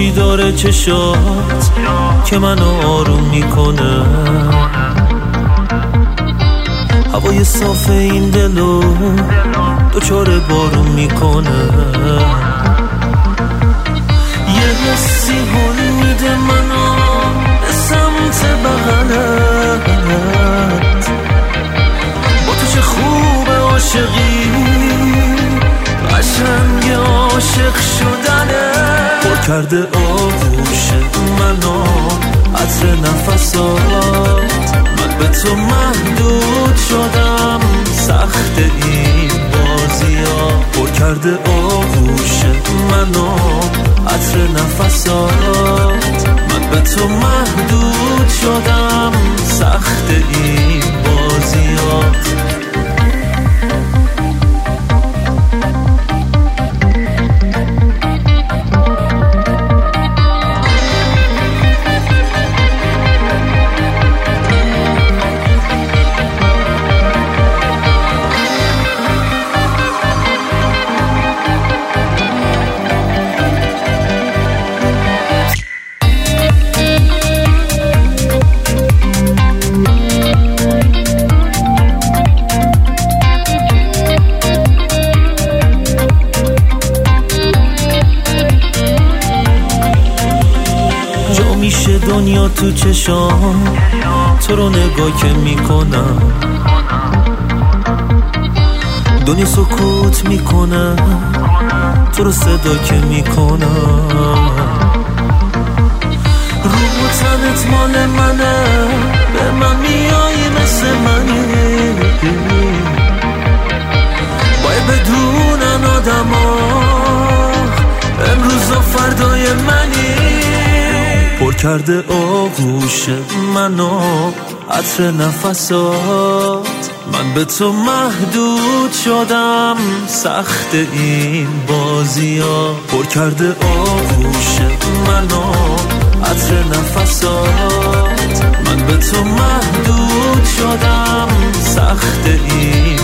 چی داره چشات که منو آروم میکنه، هوای صاف این دلو دوچاره بارون میکنه، یه حسی حال میده منو به سمت بغلت، با تو چه خوبه عاشقی، قشنگ عاشق شدنه، پر کرده آغوش منو عطر نفسات، من به تو محدود شدم، سخت این بازیا، پر کرده آغوش منو عطر نفسات، من به تو محدود شدم، سخت این بازیات. میشه دنیا تو چشام، تو رو نگاه که میکنم، دنیا سکوت میکنه، تو رو صدا که میکنم، رو تنت مال منه، به من میایی مثل منی، باید بدونن آدما امروز و فردای منی، پر کرده آغوش منو عطر نفسات، من به تو محدود شدم، سخت این بازیا، پر کرده آغوش منو عطر نفسات، من به تو محدود شدم، سخت این